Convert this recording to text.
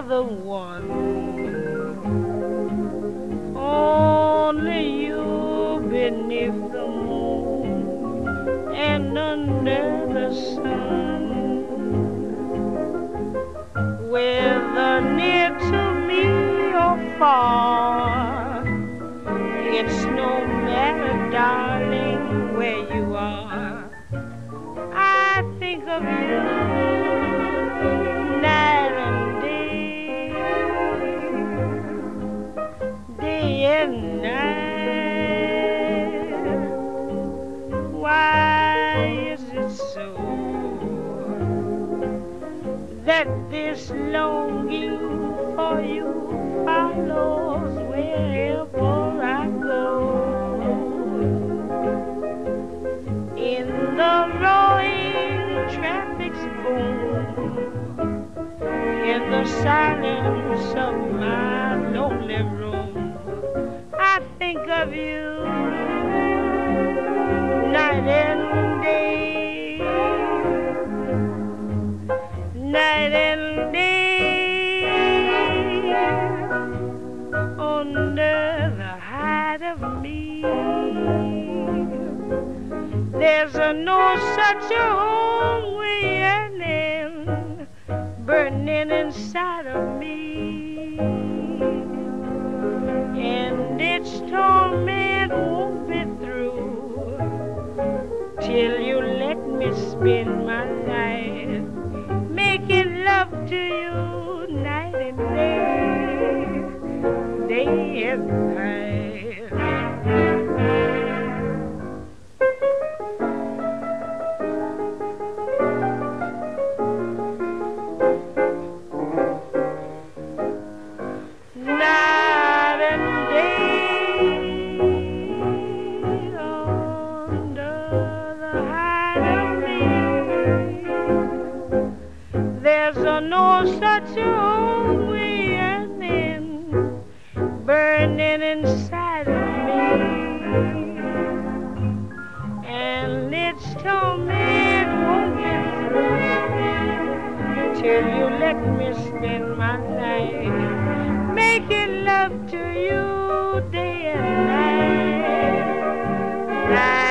you're the one. Only you beneath the moon and under the sun. Whether near to me or far, it's no matter, darling, where you are. I think of you night and day, day and night. Why is it so that this longing for you follows wherever I go? In the roaring traffic's boom, in the silence of my lonely room, I think of you night and day, night and day, under the height of me. There's no such a hungry yearning burning inside of me, and its torment won't be through till you let me spend my life making love to you night and day, day and night. No such a hungry yearning burning inside of me, and its torment won't be through till you let me spend my life making love to you day and night.